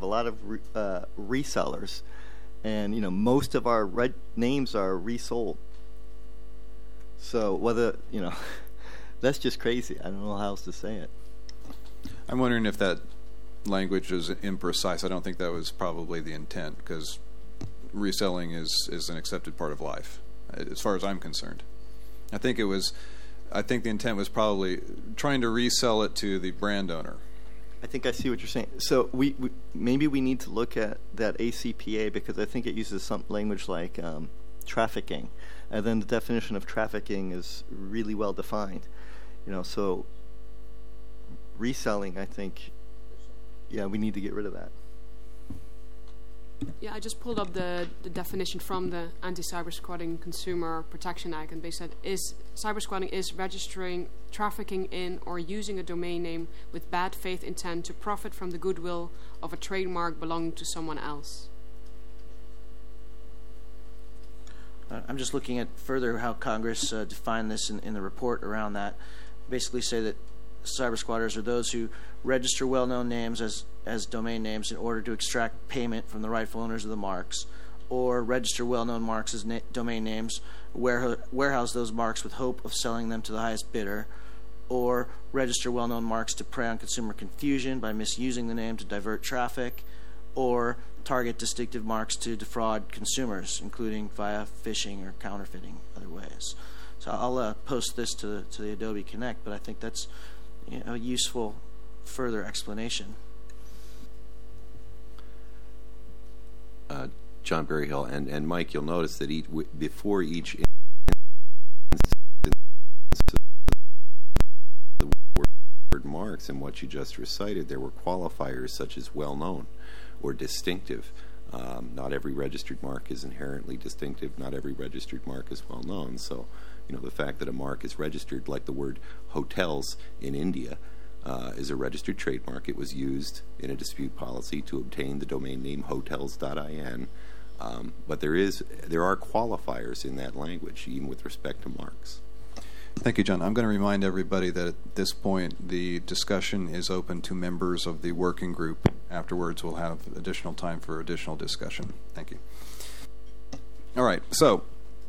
a lot of resellers, and most of our names are resold. So whether that's just crazy. I don't know how else to say it. I'm wondering if that language is imprecise. I don't think that was probably the intent, because reselling is an accepted part of life, as far as I'm concerned. I think the intent was probably trying to resell it to the brand owner. I think I see what you're saying. So we maybe we need to look at that ACPA, because I think it uses some language like trafficking, and then the definition of trafficking is really well defined. So reselling, I think, we need to get rid of that. Yeah, I just pulled up the definition from the Anti-Cybersquatting Consumer Protection Act, and they said cybersquatting is registering, trafficking in, or using a domain name with bad faith intent to profit from the goodwill of a trademark belonging to someone else. I'm just looking at further how Congress defined this in the report around that. Basically say that cyber squatters are those who register well-known names as domain names in order to extract payment from the rightful owners of the marks, or register well-known marks as domain names, warehouse those marks with hope of selling them to the highest bidder, or register well-known marks to prey on consumer confusion by misusing the name to divert traffic, or target distinctive marks to defraud consumers, including via phishing or counterfeiting other ways. So I'll post this to the Adobe Connect, but I think that's a useful further explanation. John Berryhill and Mike, you'll notice that before each instance of the word marks and what you just recited, there were qualifiers such as well-known or distinctive. Not every registered mark is inherently distinctive. Not every registered mark is well-known. So, the fact that a mark is registered, like the word hotels in India, is a registered trademark. It was used in a dispute policy to obtain the domain name hotels.in. But there are qualifiers in that language, even with respect to marks. Thank you, John. I'm going to remind everybody that at this point the discussion is open to members of the working group. Afterwards, we'll have additional time for additional discussion. Thank you. All right, so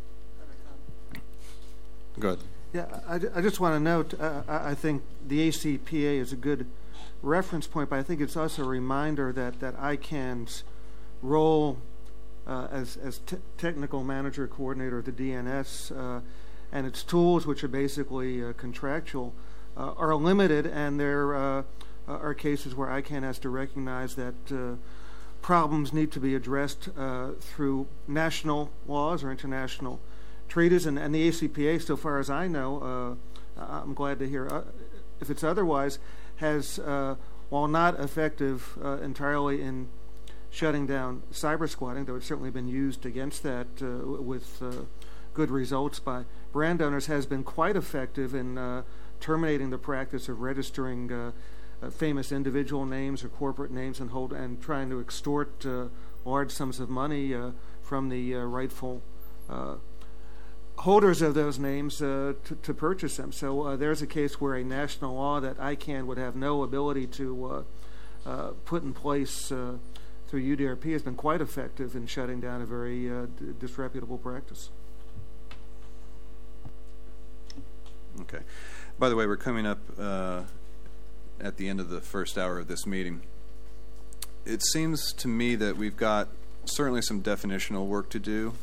go ahead. Yeah, I just want to note, I think the ACPA is a good reference point, but I think it's also a reminder that ICANN's role as technical manager coordinator of the DNS and its tools, which are basically contractual, are limited, and there are cases where ICANN has to recognize that problems need to be addressed through national laws or international treaties, and the ACPA, so far as I know, I'm glad to hear if it's otherwise, has, while not effective entirely in shutting down cyber squatting, though it's certainly been used against that with good results by brand owners, has been quite effective in terminating the practice of registering famous individual names or corporate names and trying to extort large sums of money from the rightful holders of those names to purchase them. So there's a case where a national law that ICANN would have no ability to put in place through UDRP has been quite effective in shutting down a very disreputable practice. Okay. By the way, we're coming up at the end of the first hour of this meeting. It seems to me that we've got certainly some definitional work to do.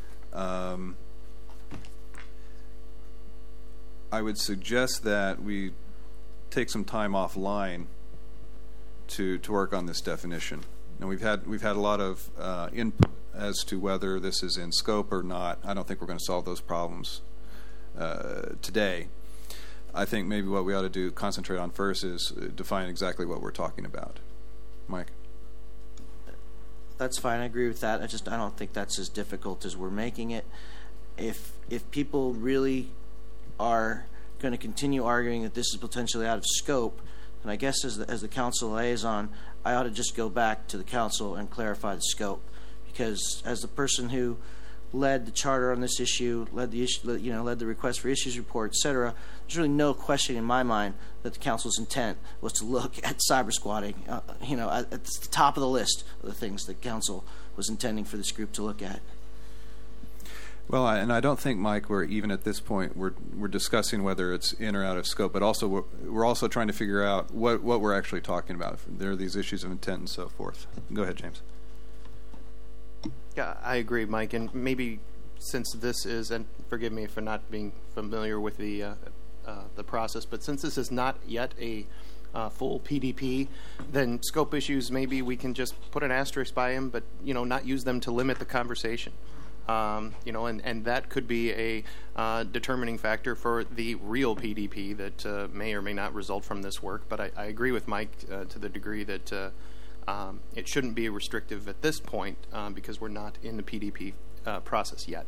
I would suggest that we take some time offline to work on this definition. And we've had a lot of input as to whether this is in scope or not. I don't think we're going to solve those problems today. I think maybe what we ought to concentrate on first is define exactly what we're talking about. Mike? That's fine. I agree with that. I don't think that's as difficult as we're making it. If people really are going to continue arguing that this is potentially out of scope, then I guess as the council liaison, I ought to just go back to the council and clarify the scope. Because as the person who led the charter on this issue, led the request for issues report, et cetera. There's really no question in my mind that the council's intent was to look at cyber squatting. At the top of the list of the things that council was intending for this group to look at. Well, and I don't think, Mike, we're even at this point we're discussing whether it's in or out of scope, but also we're also trying to figure out what we're actually talking about. There are these issues of intent and so forth. Go ahead, James. Yeah, I agree, Mike. And maybe since this is, and forgive me for not being familiar with the process, but since this is not yet a full PDP, then scope issues, maybe we can just put an asterisk by them, but not use them to limit the conversation. And that could be a determining factor for the real PDP that may or may not result from this work. But I agree with Mike to the degree that it shouldn't be restrictive at this point because we're not in the PDP process yet.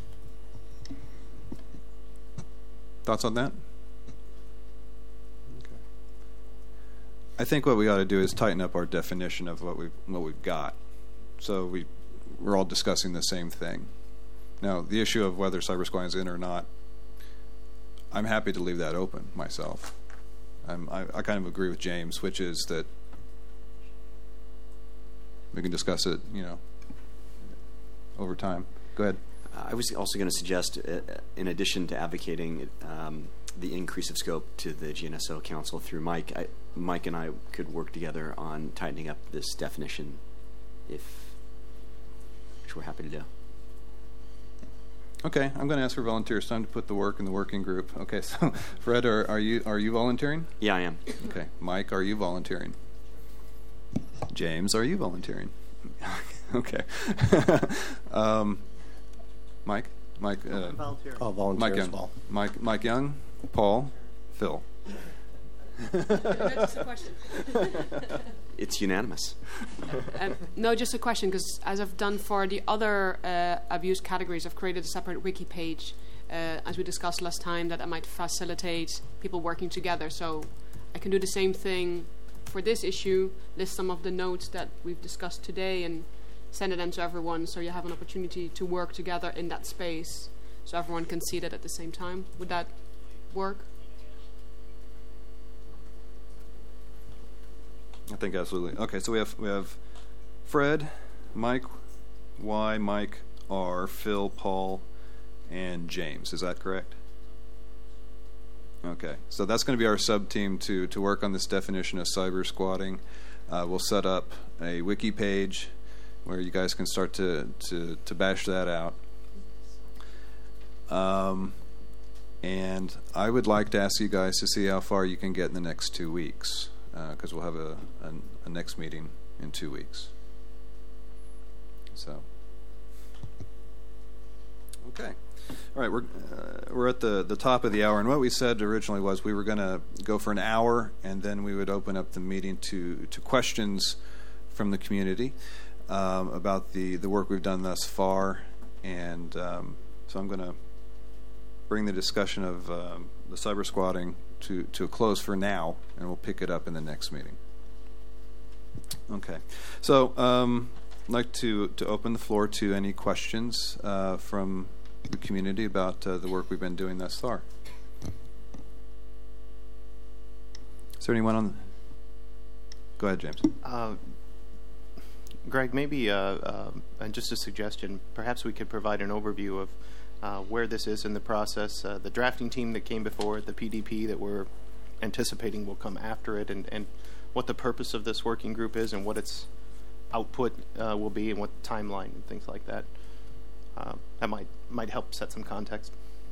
Thoughts on that? Okay. I think what we ought to do is tighten up our definition of what we've got. So we're all discussing the same thing. Now, the issue of whether cyber squatting is in or not, I'm happy to leave that open myself. I kind of agree with James, which is that we can discuss it, over time. Go ahead. I was also going to suggest, in addition to advocating the increase of scope to the GNSO Council through Mike, Mike and I could work together on tightening up this definition, which we're happy to do. Okay, I'm going to ask for volunteers. Time to put the work in the working group. Okay, so Fred, are you volunteering? Yeah, I am. Okay, Mike, are you volunteering? James, are you volunteering? Okay. Mike, volunteer. I'll volunteer Mike as Young. well. Mike Young, Paul, Phil. Just a question. It's unanimous. No, just a question, because as I've done for the other abuse categories, I've created a separate wiki page, as we discussed last time, that might facilitate people working together. So I can do the same thing for this issue, list some of the notes that we've discussed today, and send it then to everyone, so you have an opportunity to work together in that space, so everyone can see that at the same time. Would that work? I think absolutely. Okay, so we have Fred, Mike Y, Mike R, Phil, Paul, and James. Is that correct? Okay, so that's going to be our sub-team to work on this definition of cyber squatting. We'll set up a wiki page where you guys can start to bash that out. And I would like to ask you guys to see how far you can get in the next 2 weeks, because we'll have a next meeting in 2 weeks. So, okay. All right, we're at the top of the hour, and what we said originally was we were going to go for an hour, and then we would open up the meeting to questions from the community about the work we've done thus far, and so I'm going to bring the discussion of the cyber squatting to a close for now, and we'll pick it up in the next meeting. Okay, so I'd like to open the floor to any questions from the community about the work we've been doing thus far. Is there anyone on? Go ahead, James. Greg, maybe and just a suggestion, perhaps we could provide an overview of where this is in the process, the drafting team that came before it, the PDP that we're anticipating will come after it, and what the purpose of this working group is and what its output will be and what the timeline and things like that. That might help set some context.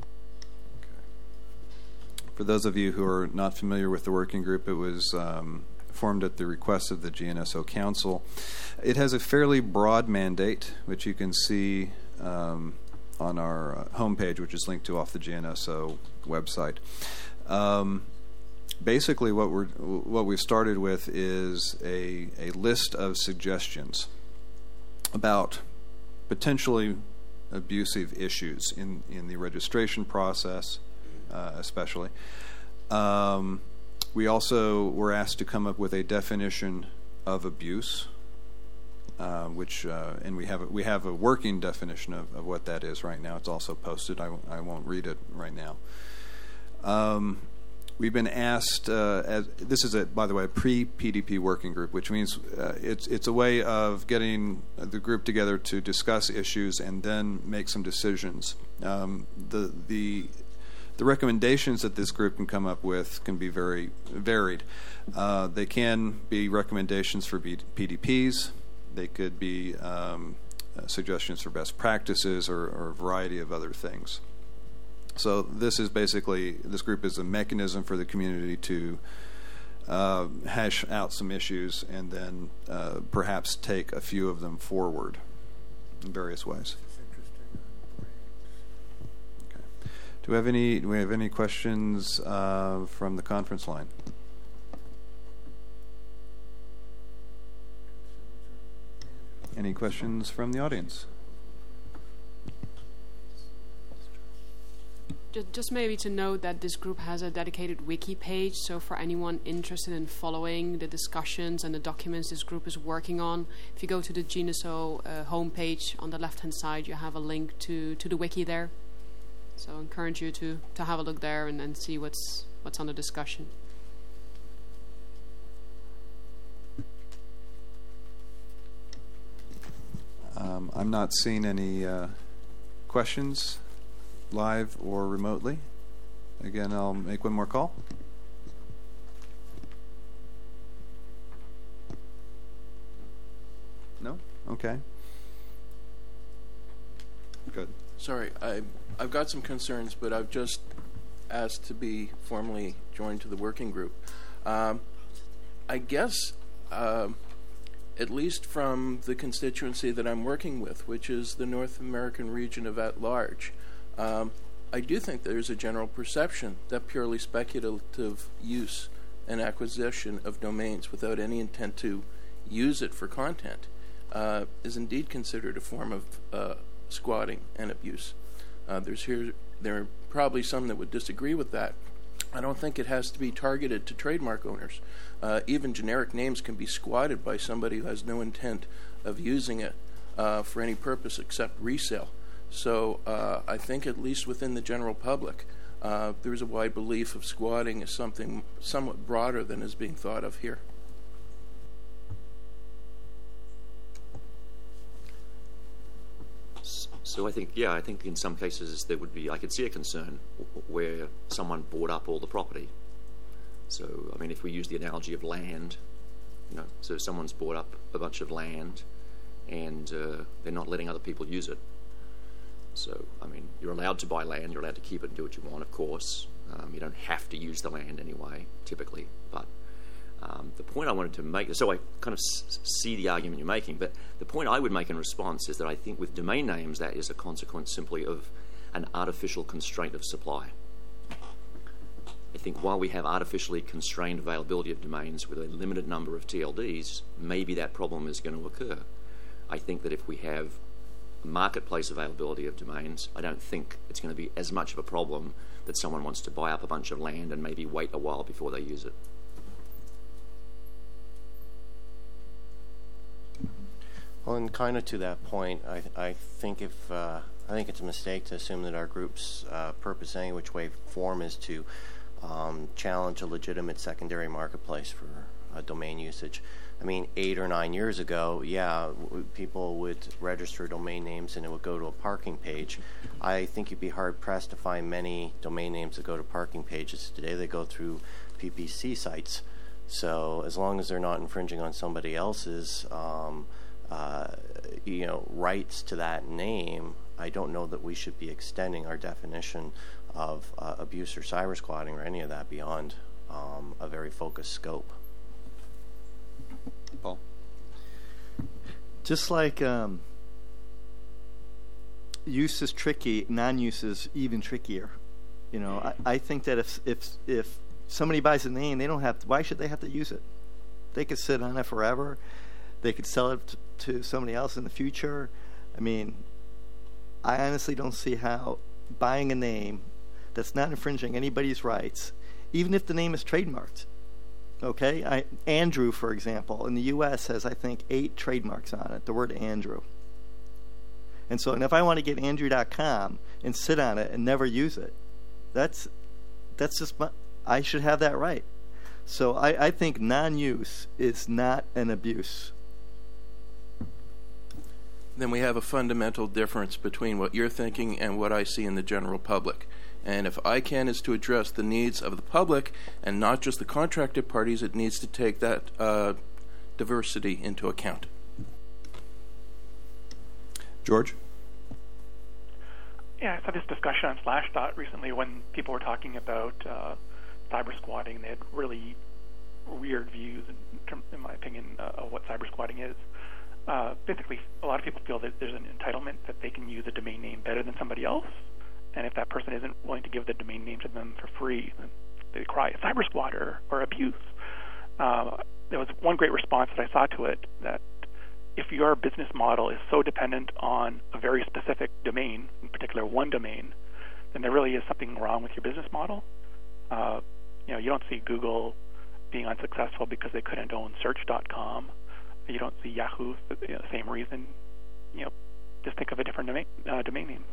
Okay. For those of you who are not familiar with the working group, it was formed at the request of the GNSO Council. It has a fairly broad mandate, which you can see on our homepage, which is linked to off the GNSO website. Basically, what we've started with is a list of suggestions about potentially abusive issues in the registration process, especially. We also were asked to come up with a definition of abuse, which and we have a working definition of what that is right now. It's also posted. I won't read it right now. We've been asked. This is by the way, a pre-PDP working group, which means it's a way of getting the group together to discuss issues and then make some decisions. The recommendations that this group can come up with can be very varied. They can be recommendations for PDPs. They could be suggestions for best practices or a variety of other things. So this group is a mechanism for the community to hash out some issues and then perhaps take a few of them forward in various ways. Do we have any questions from the conference line? Any questions from the audience? Just maybe to note that this group has a dedicated wiki page, so for anyone interested in following the discussions and the documents this group is working on, if you go to the GNSO homepage on the left-hand side, you have a link to the wiki there. So I encourage you to have a look there and see what's under discussion. I'm not seeing any questions, live or remotely. Again, I'll make one more call. No? Okay. Good. Sorry, I've got some concerns, but I've just asked to be formally joined to the working group. I guess, at least from the constituency that I'm working with, which is the North American region of at-large, I do think there's a general perception that purely speculative use and acquisition of domains without any intent to use it for content is indeed considered a form of squatting and abuse. There are probably some that would disagree with that. I don't think it has to be targeted to trademark owners. Even generic names can be squatted by somebody who has no intent of using it for any purpose except resale. So I think at least within the general public, there's a wide belief of squatting as something somewhat broader than is being thought of here. So I think in some cases there would be, I could see a concern where someone bought up all the property. So, I mean, if we use the analogy of land, so someone's bought up a bunch of land and they're not letting other people use it. So, I mean, you're allowed to buy land, you're allowed to keep it and do what you want, of course. You don't have to use the land anyway, typically, but the point I wanted to make, so I kind of see the argument you're making, but the point I would make in response is that I think with domain names that is a consequence simply of an artificial constraint of supply. I think while we have artificially constrained availability of domains with a limited number of TLDs, maybe that problem is going to occur. I think that if we have marketplace availability of domains, I don't think it's going to be as much of a problem that someone wants to buy up a bunch of land and maybe wait a while before they use it. Well, and kind of to that point, I think it's a mistake to assume that our group's purpose, any which way form, is to challenge a legitimate secondary marketplace for domain usage. I mean, 8 or 9 years ago, people would register domain names and it would go to a parking page. I think you'd be hard-pressed to find many domain names that go to parking pages. Today they go through PPC sites. So as long as they're not infringing on somebody else's rights to that name, I don't know that we should be extending our definition of abuse or cyber squatting or any of that beyond a very focused scope. Paul? Just like use is tricky, non-use is even trickier. I think that if somebody buys a name, they don't have to, why should they have to use it? They could sit on it forever. They could sell it to somebody else in the future. I mean, I honestly don't see how buying a name that's not infringing anybody's rights, even if the name is trademarked, Okay? Andrew, for example, in the U.S. has, I think, 8 trademarks on it, the word Andrew. And so, if I want to get Andrew.com and sit on it and never use it, that's just I should have that right. So I think non-use is not an abuse. Then we have a fundamental difference between what you're thinking and what I see in the general public. And if ICANN is to address the needs of the public and not just the contracted parties, it needs to take that diversity into account. George? Yeah, I saw this discussion on Slashdot recently when people were talking about cyber squatting. They had really weird views, in my opinion, of what cyber squatting is. Basically, a lot of people feel that there's an entitlement that they can use a domain name better than somebody else, and if that person isn't willing to give the domain name to them for free, then they cry cyber squatter or abuse. There was one great response that I saw to it, that if your business model is so dependent on a very specific domain, in particular one domain, then there really is something wrong with your business model. You don't see Google being unsuccessful because they couldn't own Search.com. You don't see Yahoo for the same reason. Just think of a different domain name.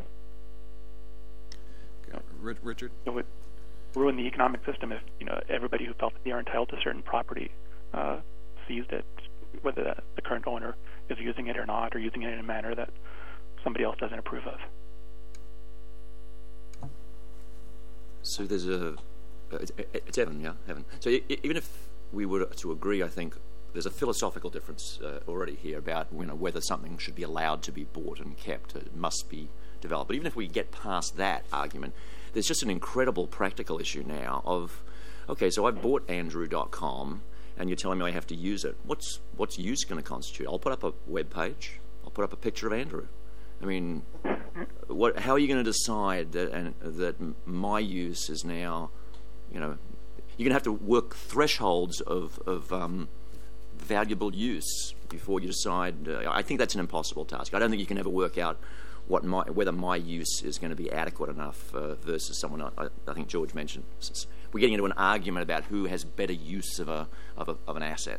Richard? It would ruin the economic system if everybody who felt that they are entitled to certain property seized it, whether the current owner is using it or not, or using it in a manner that somebody else doesn't approve of. So there's it's Evan, yeah, Evan. So even if we were to agree, I think there's a philosophical difference already here about whether something should be allowed to be bought and kept. It must be developed. But even if we get past that argument, there's just an incredible practical issue now of, okay, so I've bought Andrew.com, and you're telling me I have to use it. What's use going to constitute? I'll put up a web page. I'll put up a picture of Andrew. I mean, how are you going to decide that my use is now, you're going to have to work thresholds of valuable use before you decide. I think that's an impossible task. I don't think you can ever work out whether my use is going to be adequate enough versus someone else. I think George mentioned we're getting into an argument about who has better use of an asset.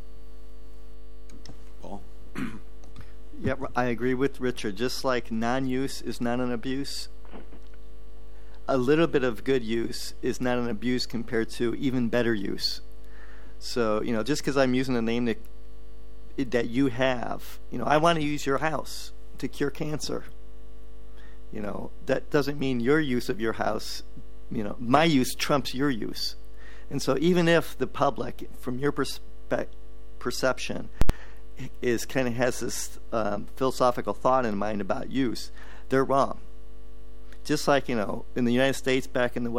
Paul? Yeah, I agree with Richard. Just like non-use is not an abuse, a little bit of good use is not an abuse compared to even better use. So, just because I'm using a name that you have, I want to use your house to cure cancer. That doesn't mean your use of your house, my use trumps your use. And so even if the public, from your perception, has this philosophical thought in mind about use, they're wrong. Just like, in the United States back in the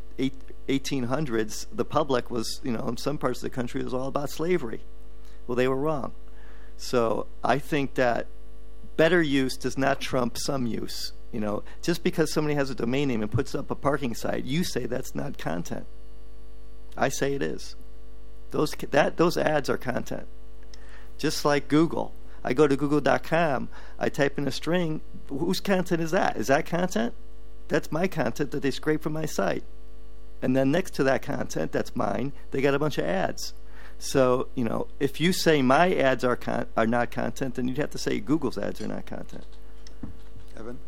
1800s, the public was, in some parts of the country, it was all about slavery. Well, they were wrong. So I think that better use does not trump some use. Just because somebody has a domain name and puts up a parking site, you say that's not content. I say it is. Those ads are content. Just like Google. I go to google.com, I type in a string. Whose content is that? Is that content? That's my content that they scrape from my site. And then next to that content, that's mine, they got a bunch of ads. So, if you say my ads are not content, then you'd have to say Google's ads are not content. Evan?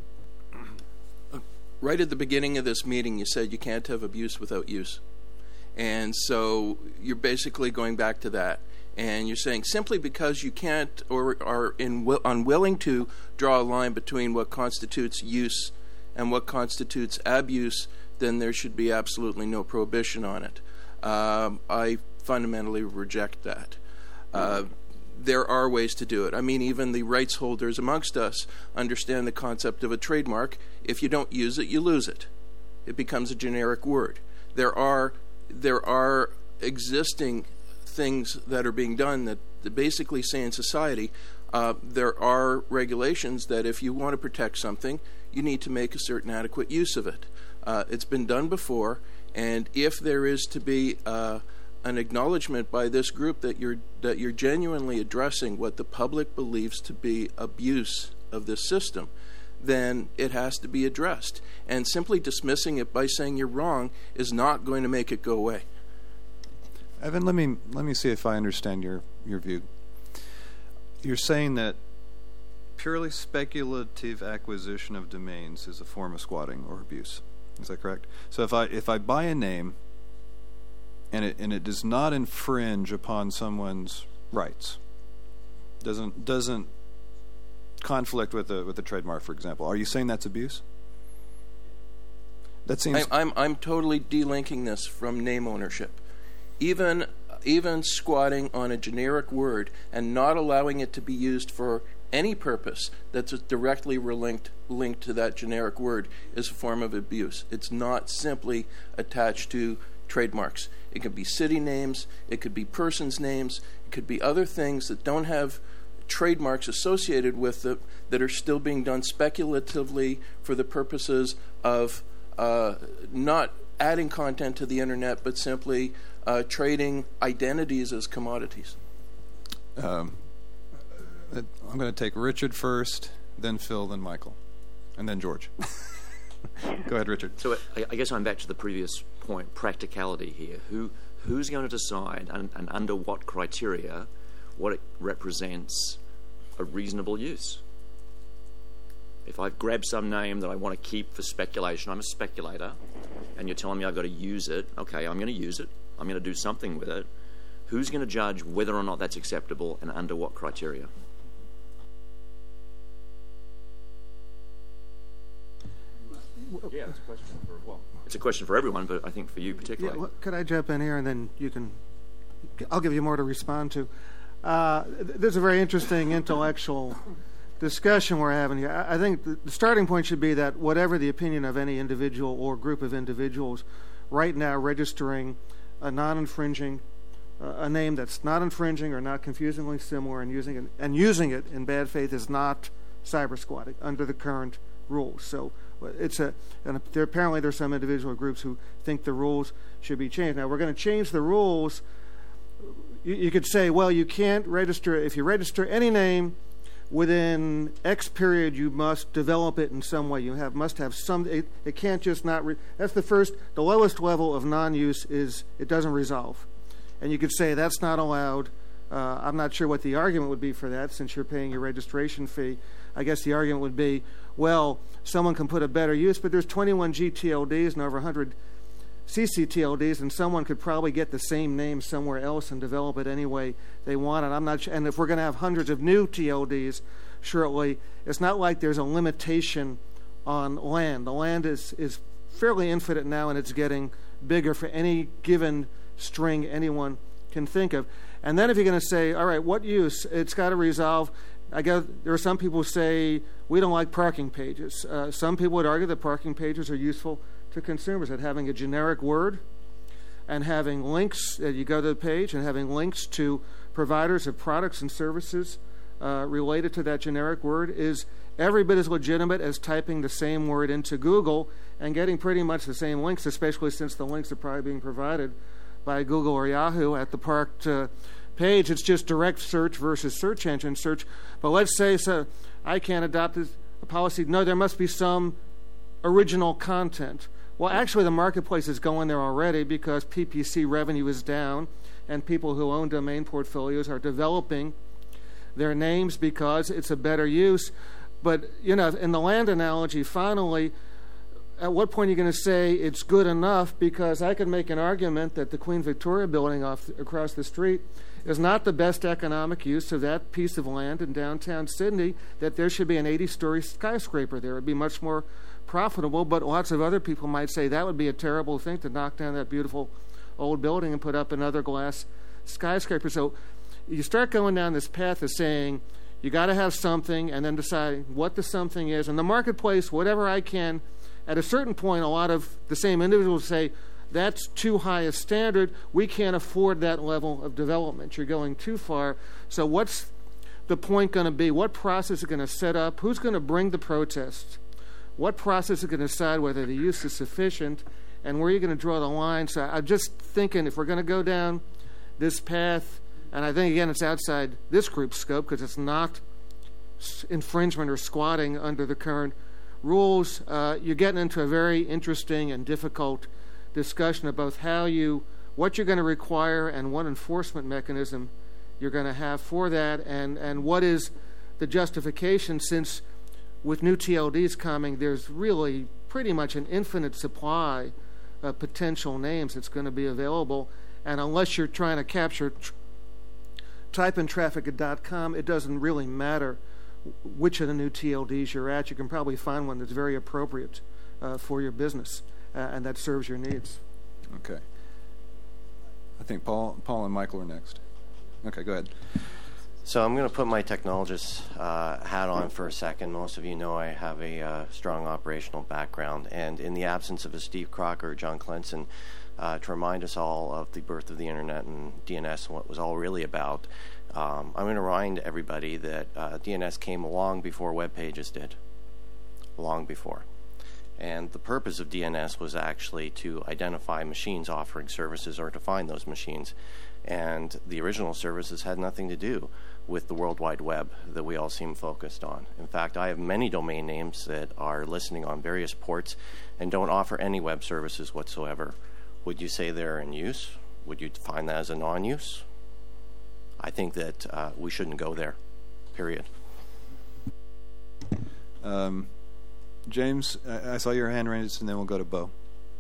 Right at the beginning of this meeting, you said you can't have abuse without use. And so you're basically going back to that. And you're saying simply because you can't or are unwilling to draw a line between what constitutes use and what constitutes abuse, then there should be absolutely no prohibition on it. I fundamentally reject that. There are ways to do it. I mean, even the rights holders amongst us understand the concept of a trademark. If you don't use it, you lose it. It becomes a generic word. There are existing things that are being done that basically say in society there are regulations that if you want to protect something, you need to make a certain adequate use of it. It's been done before, and if there is to be an acknowledgement by this group that you're genuinely addressing what the public believes to be abuse of this system, then it has to be addressed. And simply dismissing it by saying you're wrong is not going to make it go away. Evan, let me see if I understand your view. You're saying that purely speculative acquisition of domains is a form of squatting or abuse. Is that correct? So if I buy a name and it does not infringe upon someone's rights, doesn't conflict with the trademark, for example, are you saying that's abuse? That seems. I'm totally delinking this from name ownership. Even squatting on a generic word and not allowing it to be used for any purpose that's directly linked to that generic word is a form of abuse. It's not simply attached to trademarks. It could be city names, it could be persons' names, it could be other things that don't have trademarks associated with it that are still being done speculatively for the purposes of not adding content to the internet, but simply trading identities as commodities. I'm going to take Richard first, then Phil, then Michael, and then George. Go ahead, Richard. So I guess I'm back to the previous point, practicality here. Who's going to decide and under what criteria what it represents a reasonable use? If I've grabbed some name that I want to keep for speculation, I'm a speculator, and you're telling me I've got to use it, okay, I'm going to use it. I'm going to do something with it. Who's going to judge whether or not that's acceptable and under what criteria? Yeah, it's a question for everyone, but I think for you particularly. Yeah, could I jump in here and then I'll give you more to respond to. There's a very interesting intellectual discussion we're having here. I think the starting point should be that whatever the opinion of any individual or group of individuals, right now registering a non-infringing, a name that's not infringing or not confusingly similar and using it in bad faith is not cyber squatting under the current rules. So apparently there's some individual groups who think the rules should be changed. Now we're going to change the rules. You could say, well, you can't register, if you register any name within X period, you must develop it in some way. You must have some. It can't just not. That's the lowest level of non-use is it doesn't resolve, and you could say that's not allowed. I'm not sure what the argument would be for that, since you're paying your registration fee. I guess the argument would be, well, someone can put a better use, but there's 21 GTLDs and over 100 CCTLDs, and someone could probably get the same name somewhere else and develop it any way they want. And I'm not sure. And if we're going to have hundreds of new TLDs shortly, it's not like there's a limitation on land. The land is fairly infinite now, and it's getting bigger for any given string anyone can think of. And then if you're going to say, all right, what use? It's got to resolve. I guess there are some people who say we don't like parking pages. Some people would argue that parking pages are useful to consumers, that having a generic word and having links, you go to the page and having links to providers of products and services related to that generic word is every bit as legitimate as typing the same word into Google and getting pretty much the same links, especially since the links are probably being provided by Google or Yahoo at the parked page. It's just direct search versus search engine search. But let's say I can't adopt a policy. No, there must be some original content. Well, actually, the marketplace is going there already because PPC revenue is down, and people who own domain portfolios are developing their names because it's a better use. But, in the land analogy, finally, at what point are you going to say it's good enough? Because I could make an argument that the Queen Victoria building across the street is not the best economic use of that piece of land in downtown Sydney, that there should be an 80-story skyscraper there. It would be much more profitable, but lots of other people might say that would be a terrible thing to knock down that beautiful old building and put up another glass skyscraper. So you start going down this path of saying you got to have something and then decide what the something is. And the marketplace, whatever I can, at a certain point, a lot of the same individuals say, that's too high a standard. We can't afford that level of development. You're going too far. So what's the point going to be? What process is going to set up? Who's going to bring the protests? What process is going to decide whether the use is sufficient? And where are you going to draw the line? So I'm just thinking if we're going to go down this path, and I think, again, it's outside this group's scope because it's not infringement or squatting under the current rules, you're getting into a very interesting and difficult discussion of both how you what you're going to require and what enforcement mechanism you're going to have for that, and what is the justification, since with new TLDs coming, there's really pretty much an infinite supply of potential names that's going to be available. And unless you're trying to capture type in traffic.com, it doesn't really matter which of the new TLDs you're at. You can probably find one that's very appropriate for your business and that serves your needs. Okay. I think Paul and Michael are next. Okay, go ahead. So I'm going to put my technologist hat on for a second. Most of you know I have a strong operational background, and in the absence of a Steve Crocker or John Clenson, to remind us all of the birth of the Internet and DNS and what it was all really about, I'm going to remind everybody that DNS came long before web pages did, long before. And the purpose of DNS was actually to identify machines offering services or to find those machines. And the original services had nothing to do with the World Wide Web that we all seem focused on. In fact, I have many domain names that are listening on various ports and don't offer any web services whatsoever. Would you say they're in use? Would you define that as a non-use? I think that we shouldn't go there, period. James, I saw your hand raised, and then we'll go to Bo.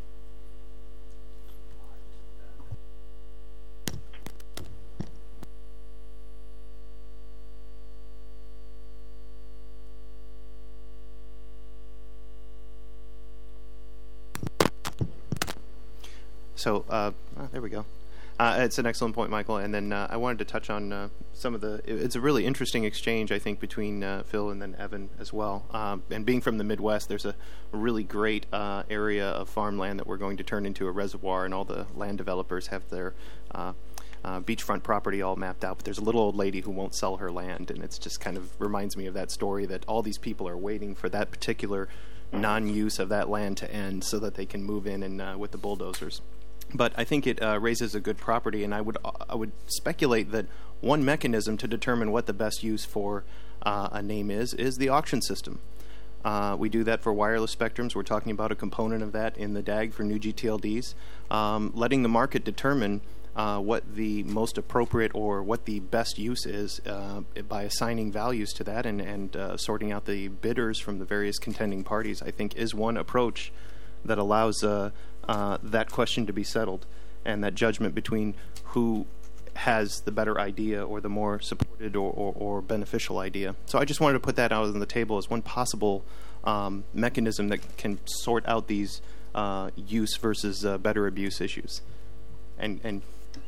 So there we go. It's an excellent point, Michael. And then I wanted to touch on some of the. It's a really interesting exchange, I think, between Phil and then Evan as well. And being from the Midwest, there's a really great area of farmland that we're going to turn into a reservoir, and all the land developers have their beachfront property all mapped out. But there's a little old lady who won't sell her land, and it's just kind of reminds me of that story that all these people are waiting for that particular non-use of that land to end so that they can move in and with the bulldozers. But I think it raises a good property, and I would speculate that one mechanism to determine what the best use for a name is the auction system. We do that for wireless spectrums. We're talking about a component of that in the DAG for new GTLDs, letting the market determine what the most appropriate or what the best use is by assigning values to that and sorting out the bidders from the various contending parties, I think is one approach that allows that question to be settled, and that judgment between who has the better idea or the more supported or beneficial idea. So I just wanted to put that out on the table as one possible mechanism that can sort out these use versus better abuse issues. And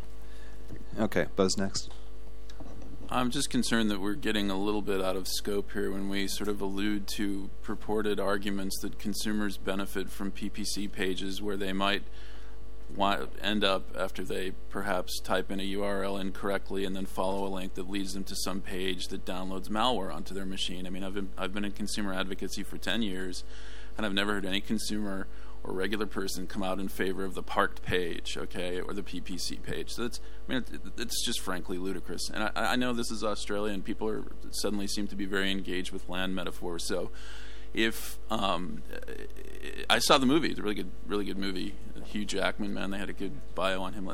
okay, Buzz next. I'm just concerned that we're getting a little bit out of scope here when we sort of allude to purported arguments that consumers benefit from PPC pages where they might end up after they perhaps type in a URL incorrectly and then follow a link that leads them to some page that downloads malware onto their machine. I mean, I've been in consumer advocacy for 10 years, and I've never heard any consumer or regular person come out in favor of the parked page, okay, or the PPC page. So it's just frankly ludicrous. And I know this is Australia, and people suddenly seem to be very engaged with land metaphors. So if I saw the movie, it's a really good movie. Hugh Jackman, man, they had a good bio on him.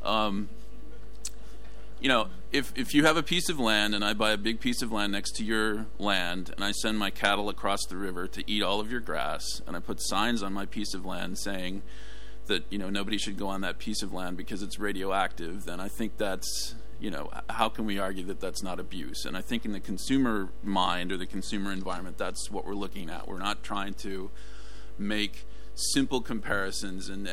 If you have a piece of land and I buy a big piece of land next to your land and I send my cattle across the river to eat all of your grass and I put signs on my piece of land saying that, nobody should go on that piece of land because it's radioactive, then I think that's, how can we argue that that's not abuse? And I think in the consumer mind or the consumer environment, that's what we're looking at. We're not trying to make simple comparisons and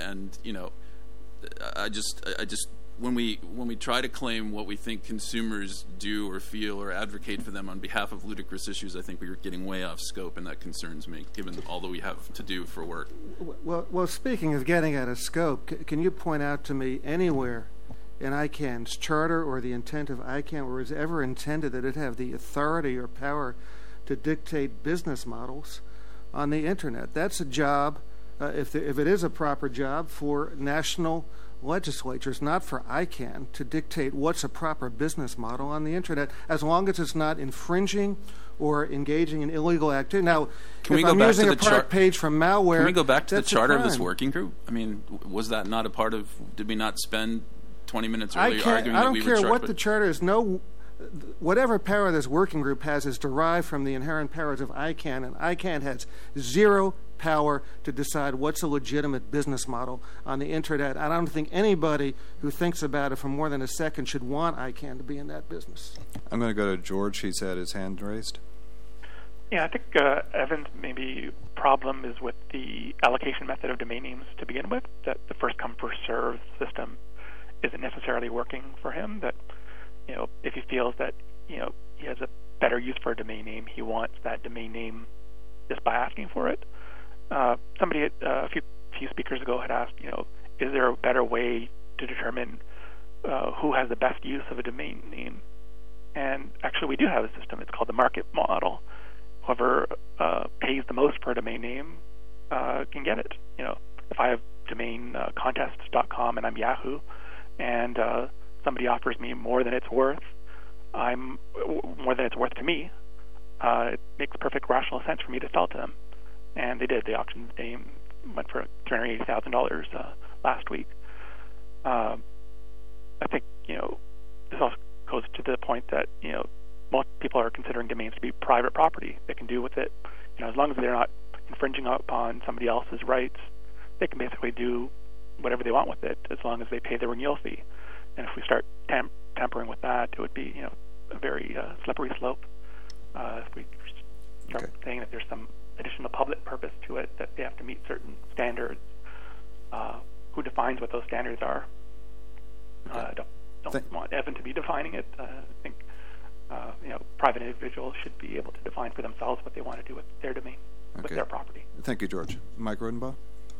I just when we try to claim what we think consumers do or feel or advocate for them on behalf of ludicrous issues, I think we're getting way off scope, and that concerns me, given all that we have to do for work. Well, speaking of getting out of scope, can you point out to me anywhere in ICANN's charter or the intent of ICANN where it's ever intended that it have the authority or power to dictate business models on the Internet? That's a job, if it is a proper job, for national legislature. It's not for ICANN to dictate what's a proper business model on the internet, as long as it's not infringing or engaging in illegal activity. Now, if I'm using a product page from malware, can we go back to the charter of this crime. working group? I mean, was that not a part of? Did we not spend 20 minutes earlier arguing I that don't we care were what the charter is. No, whatever power this working group has is derived from the inherent powers of ICANN, and ICANN has zero power to decide what's a legitimate business model on the internet. I don't think anybody who thinks about it for more than a second should want ICANN to be in that business. I'm going to go to George. He's had his hand raised. Yeah, I think Evan's maybe problem is with the allocation method of domain names to begin with, that the first come, first served system isn't necessarily working for him, that if he feels that he has a better use for a domain name, he wants that domain name just by asking for it. Somebody a few speakers ago had asked, is there a better way to determine who has the best use of a domain name? And actually, we do have a system. It's called the market model. Whoever pays the most per domain name can get it. If I have domain contests.com and I'm Yahoo, and somebody offers me more than it's worth, more than it's worth to me, it makes perfect rational sense for me to sell to them. And they did. The auction name went for $380,000 last week. I think this also goes to the point that most people are considering domains to be private property. They can do with it, as long as they're not infringing upon somebody else's rights, they can basically do whatever they want with it as long as they pay the renewal fee. And if we start tampering with that, it would be a very slippery slope. If we start saying that there's some additional public purpose to it, that they have to meet certain standards, who defines what those standards are? Don't want Evan to be defining it. I think private individuals should be able to define for themselves what they want to do with their domain, with their property. Thank you, George. Mike Rodenbaugh?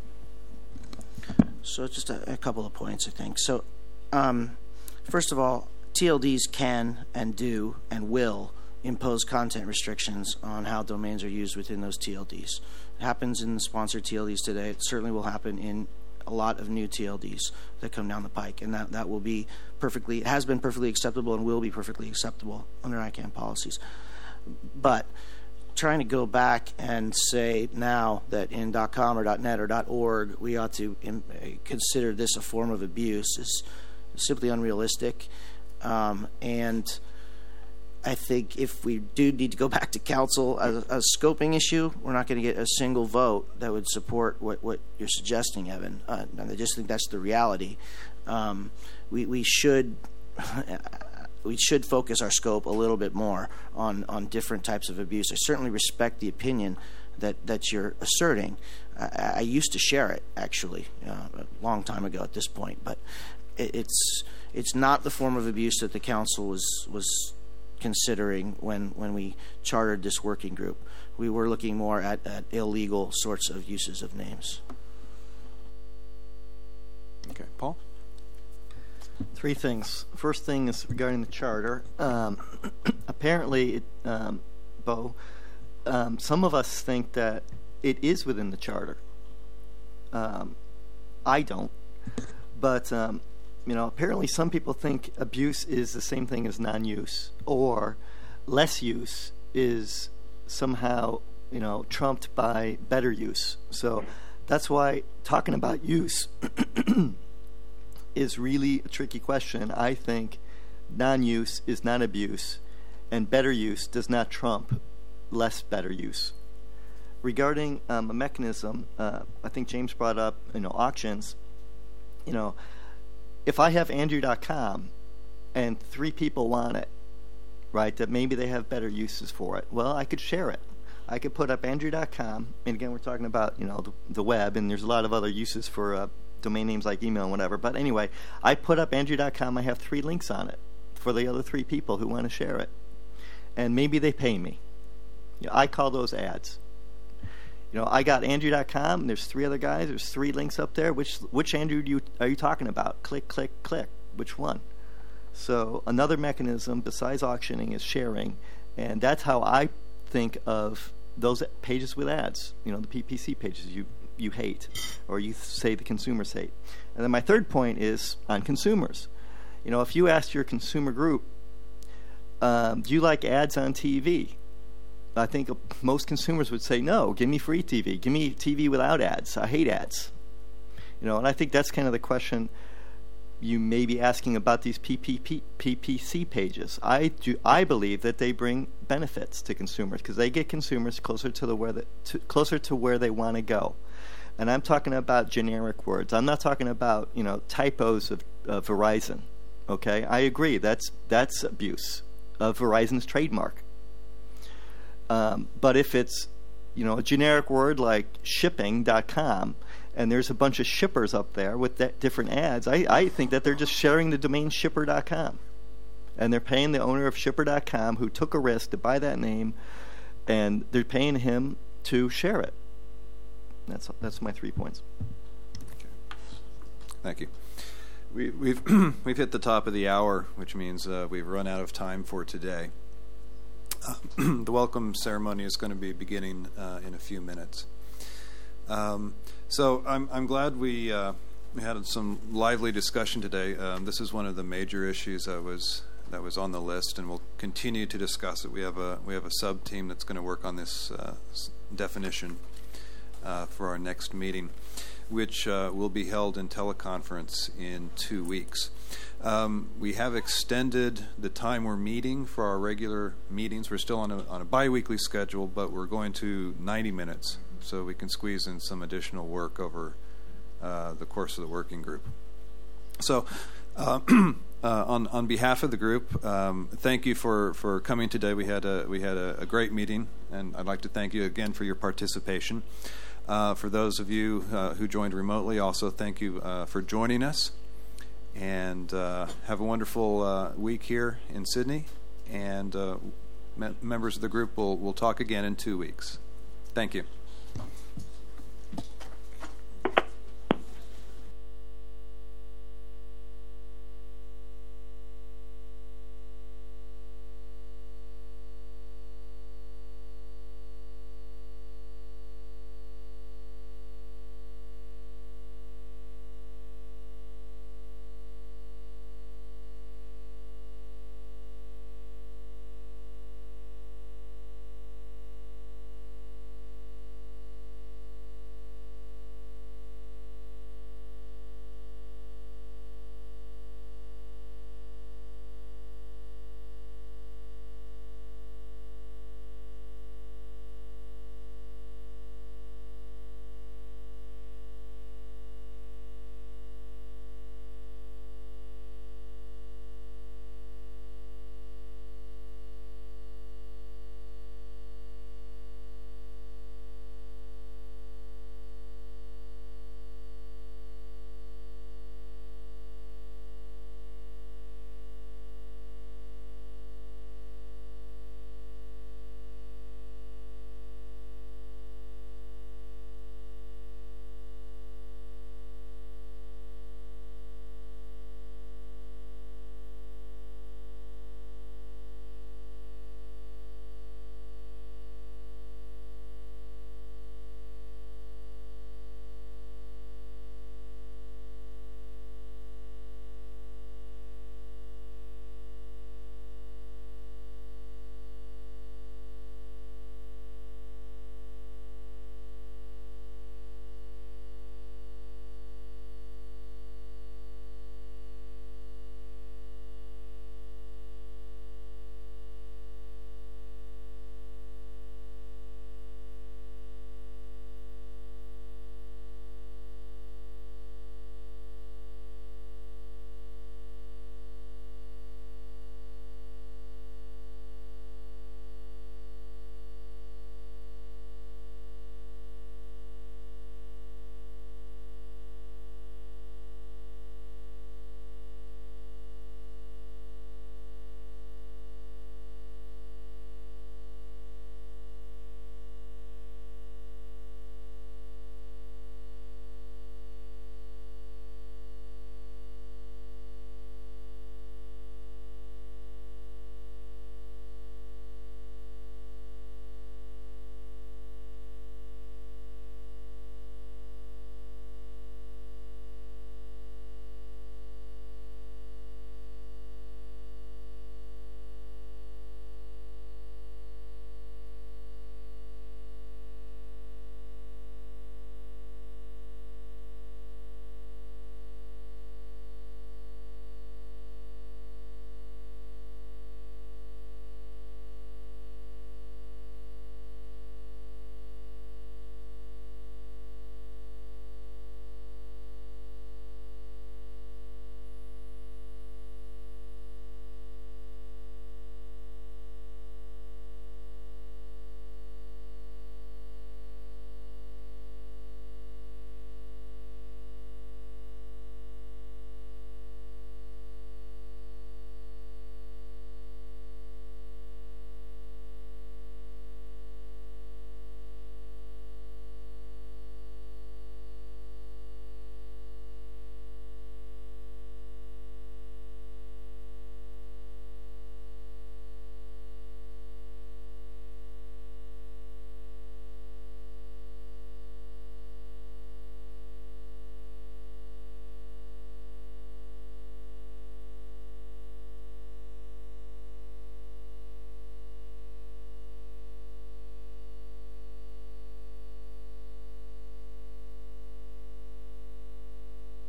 So just a couple of points, I think. So first of all, TLDs can and do and will impose content restrictions on how domains are used within those TLDs. It happens in the sponsored TLDs today. It certainly will happen in a lot of new TLDs that come down the pike, and that will be perfectly, it has been perfectly acceptable and will be perfectly acceptable under ICANN policies. But trying to go back and say now that in .com or .net or .org we ought to consider this a form of abuse is simply unrealistic. And I think if we do need to go back to council as a scoping issue, we're not going to get a single vote that would support what you're suggesting, Evan. And I just think that's the reality. We should focus our scope a little bit more on different types of abuse. I certainly respect the opinion that you're asserting. I used to share it, actually, a long time ago at this point, but it's not the form of abuse that the council was considering when we chartered this working group. We were looking more at illegal sorts of uses of names. Okay, Paul? Three things. First thing is regarding the charter. Apparently, Bo, some of us think that it is within the charter. I don't. But apparently some people think abuse is the same thing as non-use, or less use is somehow, trumped by better use. So that's why talking about use is really a tricky question. I think non-use is not abuse, and better use does not trump less better use. Regarding a mechanism, I think James brought up, auctions. If I have Andrew.com and 3 people want it, right, that maybe they have better uses for it, well, I could share it. I could put up Andrew.com, and again, we're talking about, the web, and there's a lot of other uses for domain names like email and whatever. But anyway, I put up Andrew.com, I have 3 links on it for the other 3 people who want to share it. And maybe they pay me. I call those ads. I got Andrew.com, and there's 3 other guys, there's 3 links up there. Which Andrew are you talking about? Click, click, click. Which one? So another mechanism besides auctioning is sharing, and that's how I think of those pages with ads, the PPC pages you hate, or you say the consumers hate. And then my third point is on consumers. You know, if you asked your consumer group, do you like ads on TV? I think most consumers would say, no, give me free TV. Give me TV without ads. I hate ads. You know, and I think that's kind of the question you may be asking about these PPC pages. I believe that they bring benefits to consumers because they get consumers closer to where they want to go. And I'm talking about generic words. I'm not talking about, you know, typos of Verizon. Okay, I agree. That's abuse of Verizon's trademark. But if it's, you know, a generic word like shipping.com, and there's a bunch of shippers up there with different ads, I think that they're just sharing the domain shipper.com. And they're paying the owner of shipper.com, who took a risk to buy that name, and they're paying him to share it. That's my 3 points. Okay. Thank you. We've we've hit the top of the hour, which means we've run out of time for today. The welcome ceremony is going to be beginning in a few minutes. So I'm glad we had some lively discussion today. This is one of the major issues that was on the list, and we'll continue to discuss it. We have a sub team that's going to work on this definition for our next meeting, which will be held in teleconference in 2 weeks. We have extended the time we're meeting for our regular meetings. We're still on a bi-weekly schedule, but we're going to 90 minutes, so we can squeeze in some additional work over the course of the working group. So on behalf of the group, thank you for coming today. We had a great meeting, and I'd like to thank you again for your participation. For those of you who joined remotely, also thank you for joining us. And have a wonderful week here in Sydney. And members of the group will talk again in 2 weeks. Thank you.